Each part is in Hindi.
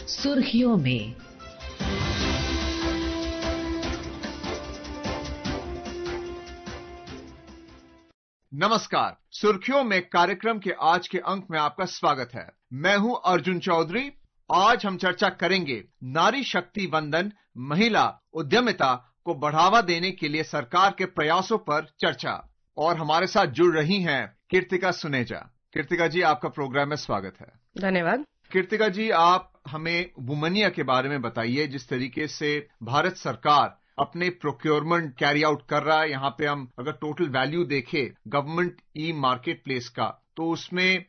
सुर्खियों में। नमस्कार, सुर्खियों में कार्यक्रम के आज के अंक में आपका स्वागत है। मैं हूं अर्जुन चौधरी। आज हम चर्चा करेंगे नारी शक्ति वंदन महिला उद्यमिता को बढ़ावा देने के लिए सरकार के प्रयासों पर चर्चा। और हमारे साथ जुड़ रही हैं कीर्तिका सुनेजा। कीर्तिका जी, आपका प्रोग्राम में स्वागत है। धन्यवाद। कीर्तिका जी, आप हमें वुमनिया के बारे में बताइए। जिस तरीके से भारत सरकार अपने प्रोक्योरमेंट कैरी आउट कर रहा है, यहाँ पे हम अगर टोटल वैल्यू देखें गवर्नमेंट ई मार्केट प्लेस का, तो उसमें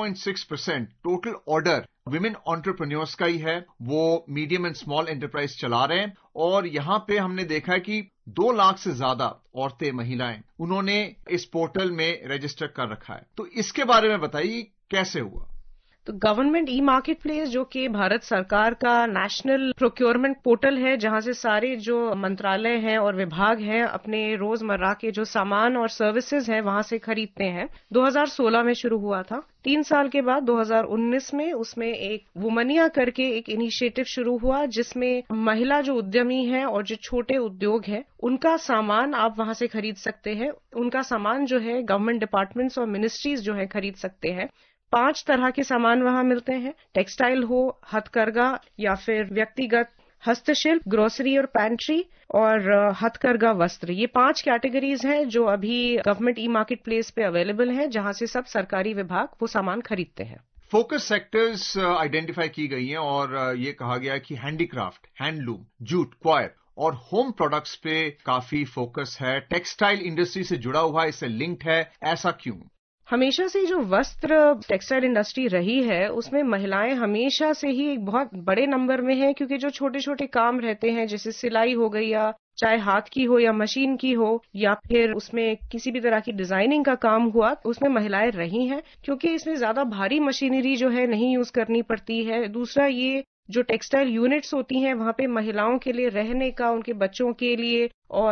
5.6% टोटल ऑर्डर विमेन एंटरप्रेन्योर्स का ही है। वो मीडियम एंड स्मॉल एंटरप्राइज चला रहे हैं और यहाँ पे हमने देखा है कि 2 लाख से ज्यादा औरतें, महिलाएं, उन्होंने इस पोर्टल में रजिस्टर कर रखा है। तो इसके बारे में बताइए कैसे हुआ। तो गवर्नमेंट ई मार्केट प्लेस जो कि भारत सरकार का नेशनल प्रोक्योरमेंट पोर्टल है, जहां से सारे जो मंत्रालय हैं और विभाग हैं अपने रोजमर्रा के जो सामान और सर्विसेज हैं वहां से खरीदते हैं, 2016 में शुरू हुआ था। 3 साल के बाद 2019 में उसमें एक वुमनिया करके एक इनिशिएटिव शुरू हुआ, जिसमें महिला जो उद्यमी हैं और जो छोटे उद्योग हैं उनका सामान आप वहां से खरीद सकते हैं। उनका सामान जो है गवर्नमेंट डिपार्टमेंट्स और मिनिस्ट्रीज जो है खरीद सकते हैं। 5 तरह के सामान वहां मिलते हैं। टेक्सटाइल हो, हथकरघा या फिर व्यक्तिगत हस्तशिल्प, ग्रोसरी और पैंट्री, और हथकरघा वस्त्र। ये 5 कैटेगरीज हैं जो अभी गवर्नमेंट ई मार्केट प्लेस पे अवेलेबल हैं, जहां से सब सरकारी विभाग वो सामान खरीदते हैं। फोकस सेक्टर्स आइडेंटिफाई की गई हैं और ये कहा गया है कि हैंडीक्राफ्ट, हैंडलूम, जूट, क्वायर और होम प्रोडक्ट्स पे काफी फोकस है। टेक्सटाइल इंडस्ट्री से जुड़ा हुआ है, इससे लिंक्ड है। ऐसा क्यों? हमेशा से जो वस्त्र टेक्सटाइल इंडस्ट्री रही है उसमें महिलाएं हमेशा से ही एक बहुत बड़े नंबर में हैं, क्योंकि जो छोटे छोटे काम रहते हैं जैसे सिलाई हो गई, या चाहे हाथ की हो या मशीन की हो, या फिर उसमें किसी भी तरह की डिजाइनिंग का काम हुआ, उसमें महिलाएं रही हैं, क्योंकि इसमें ज्यादा भारी मशीनरी जो है नहीं यूज करनी पड़ती है। दूसरा, ये जो टेक्सटाइल यूनिट्स होती हैं वहां पे महिलाओं के लिए रहने का, उनके बच्चों के लिए,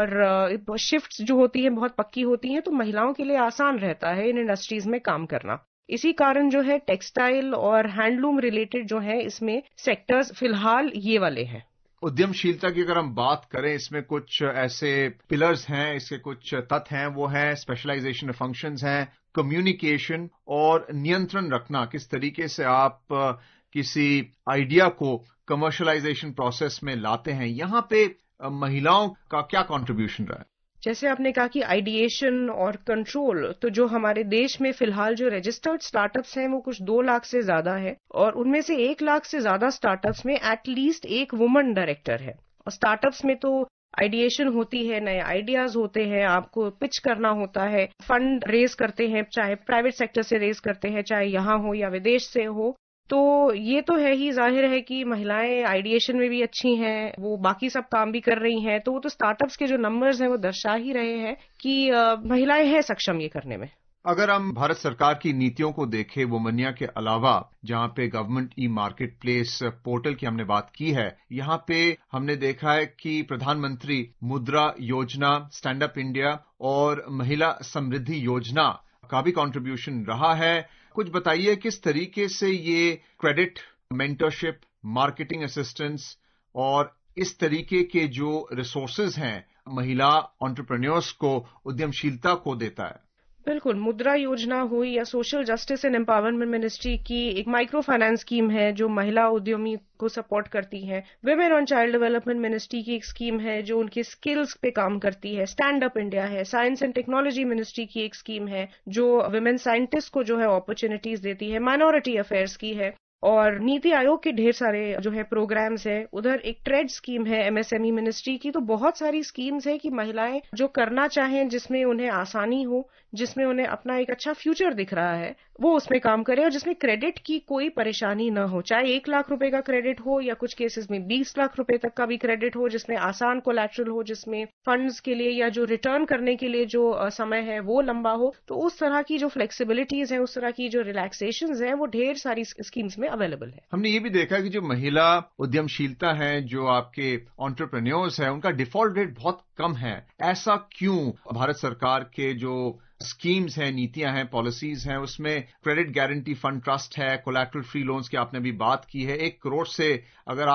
और शिफ्ट्स जो होती हैं बहुत पक्की होती हैं, तो महिलाओं के लिए आसान रहता है इन इंडस्ट्रीज में काम करना। इसी कारण जो है टेक्सटाइल और हैंडलूम रिलेटेड जो है इसमें सेक्टर्स फिलहाल ये वाले हैं। उद्यमशीलता की अगर हम बात करें, इसमें कुछ ऐसे पिलर्स हैं, इसके कुछ तत्व हैं। वो है स्पेशलाइजेशन ऑफ फंक्शंस हैं, कम्युनिकेशन और नियंत्रण रखना। किस तरीके से आप किसी आइडिया को कमर्शलाइजेशन प्रोसेस में लाते हैं, यहाँ पे महिलाओं का क्या कंट्रीब्यूशन रहा है? जैसे आपने कहा कि आइडिएशन और कंट्रोल, तो जो हमारे देश में फिलहाल जो रजिस्टर्ड स्टार्टअप्स हैं वो कुछ 2 लाख से ज्यादा है, और उनमें से 1 लाख से ज्यादा स्टार्टअप्स में एटलीस्ट एक वुमन डायरेक्टर है। और स्टार्टअप्स में तो आइडिएशन होती है, नए आइडियाज होते हैं, आपको पिच करना होता है, फंड रेज करते हैं, चाहे प्राइवेट सेक्टर से रेज करते हैं, चाहे यहाँ हो या विदेश से हो। तो ये तो है ही, जाहिर है कि महिलाएं आइडिएशन में भी अच्छी हैं, वो बाकी सब काम भी कर रही हैं, तो वो तो स्टार्टअप्स के जो नंबर्स हैं वो दर्शा ही रहे हैं कि महिलाएं हैं सक्षम ये करने में। अगर हम भारत सरकार की नीतियों को देखें, वुमनिया के अलावा, जहां पे government e market place portal की हमने बात की है, यहाँ पे हमने देखा है कि प्रधानमंत्री मुद्रा योजना, स्टैंड अप इंडिया और महिला समृद्धि योजना का भी कंट्रीब्यूशन रहा है। कुछ बताइए किस तरीके से ये क्रेडिट, मेंटरशिप, मार्केटिंग असिस्टेंस और इस तरीके के जो रिसोर्सेज हैं महिला एंटरप्रेन्योर्स को, उद्यमशीलता को देता है। बिल्कुल, मुद्रा योजना हुई या social justice and empowerment ministry की एक माइक्रो फाइनेंस स्कीम है जो महिला उद्यमी को सपोर्ट करती है। Women and child development ministry की एक स्कीम है जो उनके स्किल्स पे काम करती है। स्टैंड अप इंडिया है। साइंस एंड टेक्नोलॉजी मिनिस्ट्री की एक स्कीम है जो विमेन साइंटिस्ट को जो है अपॉर्चुनिटीज देती है। माइनॉरिटी अफेयर्स की है, और नीति आयोग के ढेर सारे जो है प्रोग्राम्स है। उधर एक ट्रेड स्कीम है एमएसएमई मिनिस्ट्री की। तो बहुत सारी स्कीम्स है कि महिलाएं जो करना चाहें, जिसमें उन्हें आसानी हो, जिसमें उन्हें अपना एक अच्छा फ्यूचर दिख रहा है, वो उसमें काम करें, और जिसमें क्रेडिट की कोई परेशानी न हो। चाहे 1 लाख रुपए का क्रेडिट हो या कुछ केसेस में 20 लाख रुपए तक का भी क्रेडिट हो, जिसमें आसान कोलैटरल हो, जिसमें फंड्स के लिए या जो रिटर्न करने के लिए जो समय है वो लंबा हो। तो उस तरह की जो फ्लेक्सिबिलिटीज है, उस तरह की जो रिलैक्सेशंस है, वो ढेर सारी स्कीम्स में अवेलेबल है। हमने ये भी देखा कि जो महिला उद्यमशीलता है, जो आपके एंटरप्रेन्योर्स है, उनका डिफॉल्ट रेट बहुत कम है। ऐसा क्यों? भारत सरकार के जो स्कीम्स हैं, नीतियां हैं, पॉलिसीज हैं, उसमें क्रेडिट गारंटी फंड ट्रस्ट है, कोलैटरल फ्री लोन्स की आपने अभी बात की है। 1 करोड़ से अगर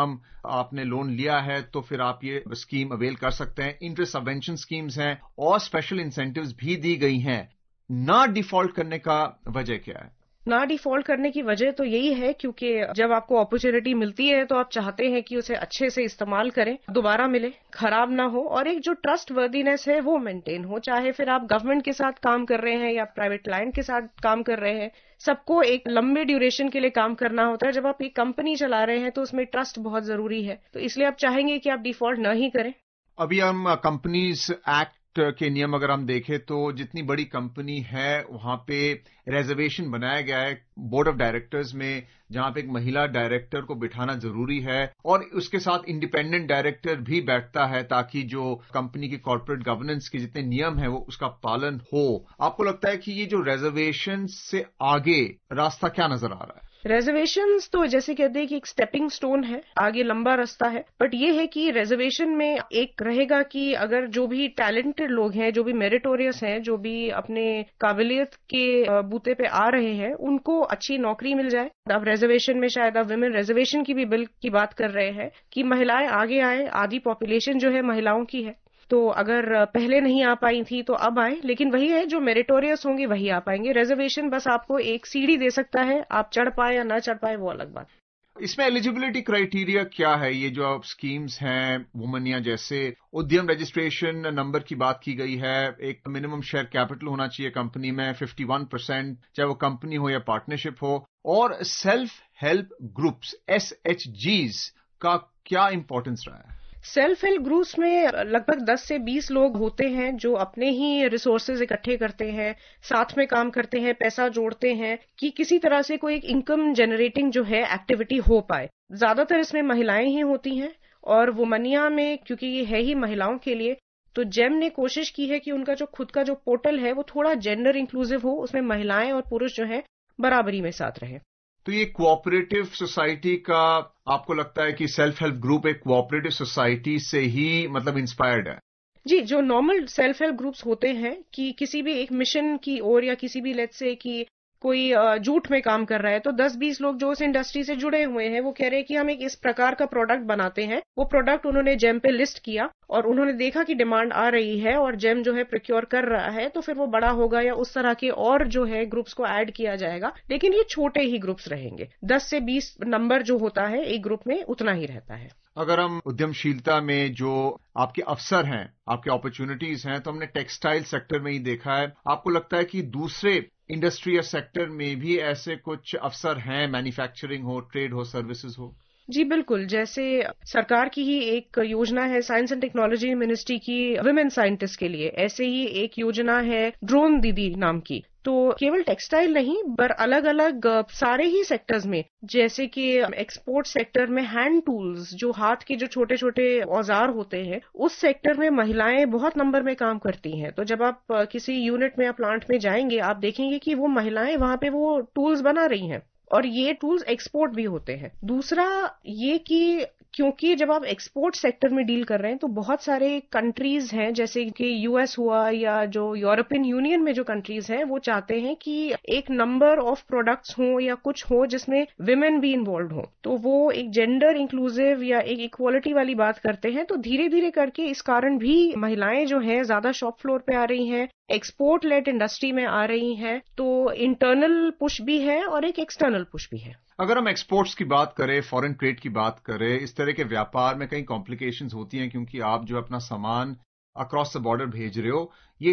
आपने लोन लिया है तो फिर आप ये स्कीम अवेल कर सकते हैं। इंटरेस्ट सबवेंशन स्कीम्स हैं और स्पेशल इंसेंटिव्स भी दी गई हैं। ना डिफॉल्ट करने का वजह क्या है? ना डिफॉल्ट करने की वजह तो यही है क्योंकि जब आपको अपॉर्चुनिटी मिलती है तो आप चाहते हैं कि उसे अच्छे से इस्तेमाल करें, दोबारा मिले, खराब ना हो और एक जो ट्रस्ट वर्दीनेस है वो मेंटेन हो। चाहे फिर आप गवर्नमेंट के साथ काम कर रहे हैं या प्राइवेट क्लाइंट के साथ काम कर रहे हैं, सबको एक लंबे ड्यूरेशन के लिए काम करना होता है। जब आप एक कंपनी चला रहे हैं तो उसमें ट्रस्ट बहुत जरूरी है, तो इसलिए आप चाहेंगे कि आप डिफॉल्ट ना ही करें। अभी हम कंपनीज एक्ट के नियम अगर हम देखें तो जितनी बड़ी कंपनी है वहां पे रिजर्वेशन बनाया गया है बोर्ड ऑफ डायरेक्टर्स में, जहां पे एक महिला डायरेक्टर को बिठाना जरूरी है और उसके साथ इंडिपेंडेंट डायरेक्टर भी बैठता है ताकि जो कंपनी की कॉर्पोरेट गवर्नेंस के जितने नियम है वो उसका पालन हो। आपको लगता है कि ये जो रिजर्वेशन से आगे रास्ता क्या नजर आ रहा है? रिजर्वेशंस तो जैसे कहते हैं कि एक स्टेपिंग स्टोन है, आगे लंबा रास्ता है, बट ये है कि रिजर्वेशन में एक रहेगा कि अगर जो भी टैलेंटेड लोग हैं, जो भी मेरिटोरियस हैं, जो भी अपने काबिलियत के बूते पे आ रहे हैं, उनको अच्छी नौकरी मिल जाए। अब रिजर्वेशन में शायद अब विमेन रिजर्वेशन की भी बिल की बात कर रहे हैं कि महिलाएं आगे आए, आधी पॉपुलेशन जो है महिलाओं की है, तो अगर पहले नहीं आ पाई थी तो अब आए, लेकिन वही है जो मेरिटोरियस होंगे वही आ पाएंगे। रिजर्वेशन बस आपको एक सीढ़ी दे सकता है, आप चढ़ पाए या ना चढ़ पाए वो अलग बात। इसमें एलिजिबिलिटी क्राइटेरिया क्या है? ये जो अब स्कीम्स हैं वुमन या जैसे उद्यम रजिस्ट्रेशन नंबर की बात की गई है, एक मिनिमम शेयर कैपिटल होना चाहिए कंपनी में 51%, चाहे वो कंपनी हो या पार्टनरशिप हो, और सेल्फ हेल्प ग्रुप्स SHGs का क्या इंपॉर्टेंस रहा है? सेल्फ हेल्प ग्रुप्स में लगभग 10 से 20 लोग होते हैं जो अपने ही रिसोर्सेज इकट्ठे करते हैं, साथ में काम करते हैं, पैसा जोड़ते हैं कि किसी तरह से कोई एक इनकम जनरेटिंग जो है एक्टिविटी हो पाए। ज्यादातर इसमें महिलाएं ही होती हैं और वुमनिया में क्योंकि ये है ही महिलाओं के लिए, तो जेम ने कोशिश की है कि उनका जो खुद का जो पोर्टल है वो थोड़ा जेंडर इंक्लूसिव हो, उसमें महिलाएं और पुरुष जो है बराबरी में साथ रहे। तो ये कोऑपरेटिव सोसाइटी का आपको लगता है कि सेल्फ हेल्प ग्रुप एक कोऑपरेटिव सोसाइटी से ही मतलब इंस्पायर्ड है? जी, जो नॉर्मल सेल्फ हेल्प ग्रुप्स होते हैं कि किसी भी एक मिशन की ओर या किसी भी लेट्स से कि कोई जूट में काम कर रहा है तो 10-20 लोग जो उस इंडस्ट्री से जुड़े हुए हैं वो कह रहे हैं कि हम एक इस प्रकार का प्रोडक्ट बनाते हैं। वो प्रोडक्ट उन्होंने जेम पे लिस्ट किया और उन्होंने देखा कि डिमांड आ रही है और जेम जो है प्रोक्योर कर रहा है, तो फिर वो बड़ा होगा या उस तरह के और जो है ग्रुप्स को ऐड किया जाएगा, लेकिन ये छोटे ही ग्रुप्स रहेंगे। 10 से 20 नंबर जो होता है एक ग्रुप में उतना ही रहता है। अगर हम उद्यमशीलता में जो आपके अवसर हैं, आपके अपॉर्चुनिटीज हैं, तो हमने टेक्सटाइल सेक्टर में ही देखा है। आपको लगता है कि दूसरे इंडस्ट्री या सेक्टर में भी ऐसे कुछ अवसर हैं, मैन्युफैक्चरिंग हो, ट्रेड हो, सर्विसेज हो? जी बिल्कुल, जैसे सरकार की ही एक योजना है साइंस एंड टेक्नोलॉजी मिनिस्ट्री की विमेन साइंटिस्ट के लिए, ऐसे ही एक योजना है ड्रोन दीदी नाम की। तो केवल टेक्सटाइल नहीं पर अलग अलग सारे ही सेक्टर्स में, जैसे कि एक्सपोर्ट सेक्टर में हैंड टूल्स, जो हाथ के जो छोटे छोटे औजार होते हैं, उस सेक्टर में महिलाएं बहुत नंबर में काम करती हैं। तो जब आप किसी यूनिट में या प्लांट में जाएंगे आप देखेंगे कि वो महिलाएं वहां पे वो टूल्स बना रही हैं और ये टूल्स एक्सपोर्ट भी होते हैं। दूसरा ये कि क्योंकि जब आप एक्सपोर्ट सेक्टर में डील कर रहे हैं तो बहुत सारे कंट्रीज हैं, जैसे कि यूएस हुआ या जो यूरोपियन यूनियन में जो कंट्रीज हैं, वो चाहते हैं कि एक नंबर ऑफ प्रोडक्ट्स हो या कुछ हो जिसमें विमेन भी इन्वॉल्व हो, तो वो एक जेंडर इंक्लूसिव या एक इक्वालिटी वाली बात करते हैं। तो धीरे धीरे करके इस कारण भी महिलाएं जो है ज्यादा शॉप फ्लोर पे आ रही हैं, एक्सपोर्ट लेट इंडस्ट्री में आ रही हैं। तो इंटरनल पुश भी है और एक एक्सटर्नल पुश भी है। अगर हम एक्सपोर्ट्स की बात करें, फॉरेन ट्रेड की बात करें, इस तरह के व्यापार में कई कॉम्प्लिकेशंस होती हैं क्योंकि आप जो अपना सामान अक्रॉस द बॉर्डर भेज रहे हो। ये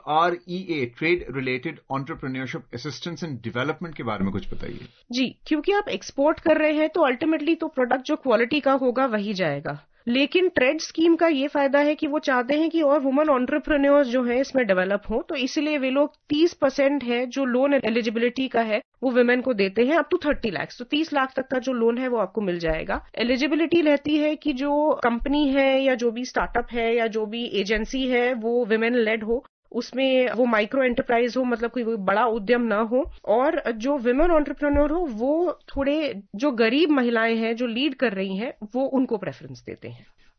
TREA, trade related entrepreneurship assistance and development के बारे में कुछ बताइए। जी, क्योंकि आप एक्सपोर्ट कर रहे हैं तो अल्टीमेटली तो प्रोडक्ट जो क्वालिटी का होगा वही जाएगा, लेकिन ट्रेड स्कीम का ये फायदा है कि वो चाहते हैं कि और वुमन एंटरप्रेन्योर्स जो है इसमें डेवलप हो, तो इसीलिए वे लोग 30% है जो लोन एलिजिबिलिटी का है वो वुमेन को देते हैं, अप टू 30 लाख। तो 30 लाख तक का जो लोन है वो आपको मिल जाएगा। एलिजिबिलिटी रहती है कि जो कंपनी है या जो भी स्टार्टअप है या जो भी एजेंसी है वो वुमेन लेड हो, उसमें वो माइक्रो एंटरप्राइज हो, मतलब कोई बड़ा उद्यम ना हो, और जो विमेन एंटरप्रेन्योर हो वो थोड़े जो गरीब महिलाएं हैं जो लीड कर रही हैं वो उनको प्रेफरेंस देते हैं।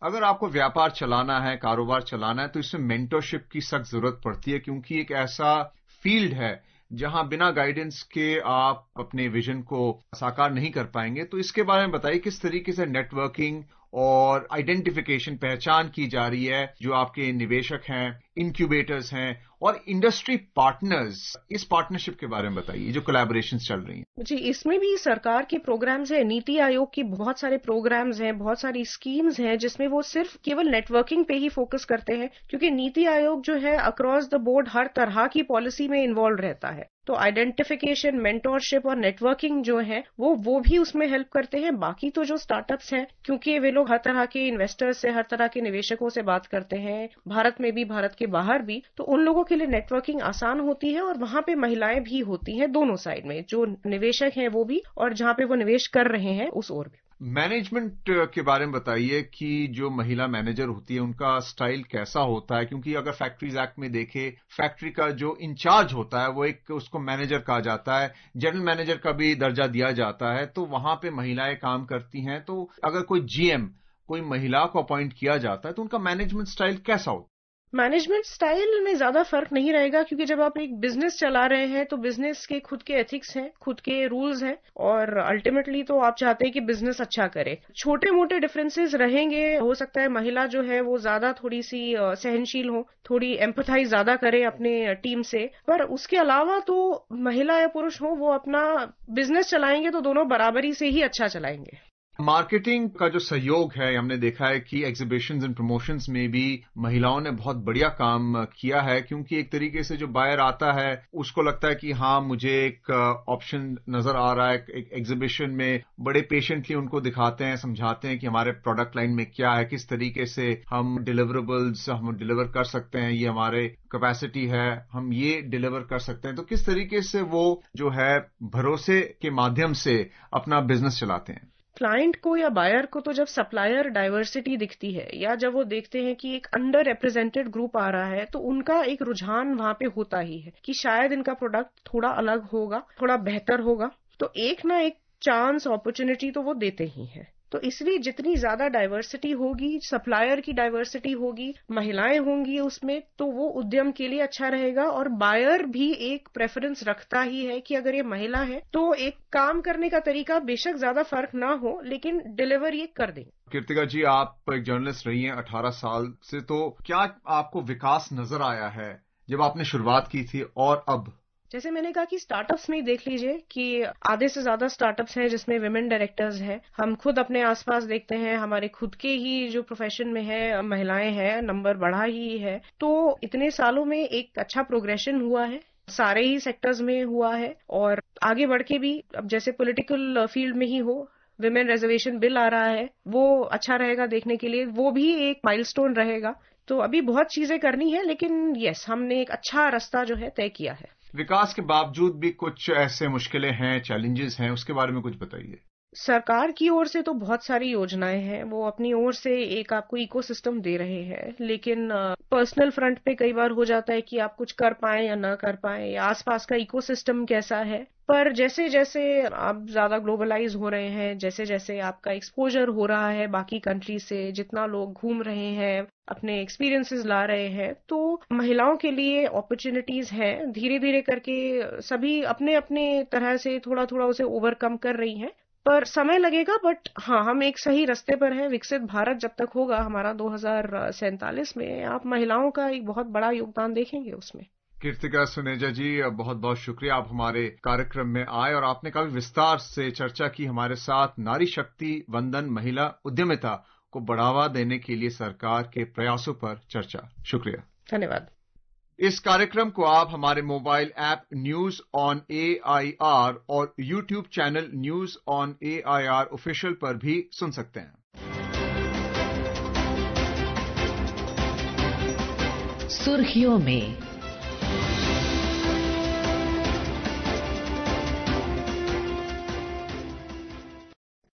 अगर आपको व्यापार चलाना है, कारोबार चलाना है, तो इसमें मेंटरशिप की सख्त जरूरत पड़ती है, क्योंकि एक ऐसा फील्ड है जहां बिना गाइडेंस के आप अपने विजन को साकार नहीं कर पाएंगे। तो इसके बारे में बताइए, किस तरीके से नेटवर्किंग और आइडेंटिफिकेशन, पहचान की जा रही है, जो आपके निवेशक हैं, इंक्यूबेटर्स हैं और इंडस्ट्री पार्टनर्स, इस पार्टनरशिप के बारे में बताइए जो कोलैबोरेशंस चल रही हैं। जी, इसमें भी सरकार के प्रोग्राम्स हैं, नीति आयोग की बहुत सारे प्रोग्राम्स हैं, बहुत सारी स्कीम्स हैं जिसमें वो सिर्फ केवल नेटवर्किंग पे ही फोकस करते हैं, क्योंकि नीति आयोग जो है अक्रॉस द बोर्ड हर तरह की पॉलिसी में इन्वॉल्व रहता है। तो आइडेंटिफिकेशन, मेंटोरशिप और नेटवर्किंग जो है वो भी उसमें हेल्प करते हैं। बाकी तो जो स्टार्टअप्स हैं, क्योंकि वे लोग हर तरह के इन्वेस्टर्स से, हर तरह के निवेशकों से बात करते हैं, भारत में भी, भारत के बाहर भी, तो उन लोगों के लिए नेटवर्किंग आसान होती है। और वहां पे महिलाएं भी होती हैं दोनों साइड में, जो निवेशक हैं वो भी और जहां पे वो निवेश कर रहे हैं उस ओर भी। मैनेजमेंट के बारे में बताइए कि जो महिला मैनेजर होती है उनका स्टाइल कैसा होता है, क्योंकि अगर फैक्ट्रीज एक्ट में देखें, फैक्ट्री का जो इंचार्ज होता है वो एक, उसको मैनेजर कहा जाता है, जनरल मैनेजर का भी दर्जा दिया जाता है, तो वहां पे महिलाएं काम करती हैं। तो अगर कोई जीएम, कोई महिला को अपॉइंट किया जाता है तो उनका मैनेजमेंट स्टाइल कैसा होता है? मैनेजमेंट स्टाइल में ज्यादा फर्क नहीं रहेगा, क्योंकि जब आप एक बिजनेस चला रहे हैं तो बिजनेस के खुद के एथिक्स हैं, खुद के रूल्स हैं, और अल्टीमेटली तो आप चाहते हैं कि बिजनेस अच्छा करे। छोटे मोटे डिफरेंसेस रहेंगे, हो सकता है महिला जो है वो ज्यादा थोड़ी सी सहनशील हो, थोड़ी एम्पथाइज ज्यादा करे अपने टीम से, पर उसके अलावा तो महिला या पुरुष हो, वो अपना बिजनेस चलाएंगे तो दोनों बराबरी से ही अच्छा चलाएंगे। मार्केटिंग का जो सहयोग है, हमने देखा है कि एग्जीबिशंस एंड प्रमोशंस में भी महिलाओं ने बहुत बढ़िया काम किया है, क्योंकि एक तरीके से जो बायर आता है उसको लगता है कि हाँ, मुझे एक ऑप्शन नजर आ रहा है। एक एग्जीबिशन में बड़े पेशेंटली उनको दिखाते हैं, समझाते हैं कि हमारे प्रोडक्ट लाइन में क्या है, किस तरीके से हम डिलीवरेबल्स हम डिलीवर कर सकते हैं, ये हमारे कैपेसिटी है, हम ये डिलीवर कर सकते हैं। तो किस तरीके से वो जो है भरोसे के माध्यम से अपना बिजनेस चलाते हैं। क्लाइंट को या बायर को तो जब सप्लायर डाइवर्सिटी दिखती है, या जब वो देखते हैं कि एक अंडर रिप्रेजेंटेड ग्रुप आ रहा है, तो उनका एक रुझान वहां पे होता ही है कि शायद इनका प्रोडक्ट थोड़ा अलग होगा, थोड़ा बेहतर होगा। तो एक ना एक चांस, अपॉर्चुनिटी तो वो देते ही हैं। तो इसलिए जितनी ज्यादा डाइवर्सिटी होगी, सप्लायर की डाइवर्सिटी होगी, महिलाएं होंगी उसमें, तो वो उद्यम के लिए अच्छा रहेगा। और बायर भी एक प्रेफरेंस रखता ही है कि अगर ये महिला है तो एक काम करने का तरीका बेशक ज्यादा फर्क ना हो, लेकिन डिलीवर ये कर देंगे। कीर्तिका जी, आप एक जर्नलिस्ट रही हैं 18 साल से, तो क्या आपको विकास नजर आया है जब आपने शुरुआत की थी और अब? जैसे मैंने कहा कि स्टार्टअप्स में देख लीजिए कि आधे से ज्यादा स्टार्टअप्स हैं जिसमें विमेन डायरेक्टर्स हैं। हम खुद अपने आसपास देखते हैं, हमारे खुद के ही जो प्रोफेशन में है महिलाएं हैं, नंबर बढ़ा ही है। तो इतने सालों में एक अच्छा प्रोग्रेशन हुआ है, सारे ही सेक्टर्स में हुआ है, और आगे बढ़ के भी, अब जैसे पॉलिटिकल फील्ड में ही हो, विमेन रिजर्वेशन बिल आ रहा है, वो अच्छा रहेगा देखने के लिए, वो भी एक माइलस्टोन रहेगा। तो अभी बहुत चीजें करनी है, लेकिन यस, हमने एक अच्छा रास्ता जो है तय किया है। विकास के बावजूद भी कुछ ऐसे मुश्किलें हैं, चैलेंजेस हैं, उसके बारे में कुछ बताइए। सरकार की ओर से तो बहुत सारी योजनाएं हैं, वो अपनी ओर से एक आपको इकोसिस्टम दे रहे हैं, लेकिन पर्सनल फ्रंट पे कई बार हो जाता है कि आप कुछ कर पाएं या ना कर पाएं, या आसपास का इकोसिस्टम कैसा है। पर जैसे जैसे आप ज्यादा ग्लोबलाइज हो रहे हैं, जैसे जैसे आपका एक्सपोजर हो रहा है बाकी कंट्री से, जितना लोग घूम रहे हैं, अपने एक्सपीरियंसेस ला रहे हैं, तो महिलाओं के लिए अपॉर्चुनिटीज हैं। धीरे धीरे करके सभी अपने अपने तरह से थोड़ा थोड़ा उसे ओवरकम कर रही हैं, पर समय लगेगा। बट हाँ, हम एक सही रास्ते पर हैं। विकसित भारत जब तक होगा हमारा 2047 में, आप महिलाओं का एक बहुत बड़ा योगदान देखेंगे उसमें। कीर्तिका सुनेजा जी, बहुत बहुत शुक्रिया, आप हमारे कार्यक्रम में आए और आपने काफी विस्तार से चर्चा की हमारे साथ। नारी शक्ति वंदन महिला उद्यमिता को बढ़ावा देने के लिए सरकार के प्रयासों पर चर्चा। शुक्रिया, धन्यवाद। इस कार्यक्रम को आप हमारे mobile app news on AIR और YouTube channel news on AIR official पर भी सुन सकते हैं। सुर्खियों में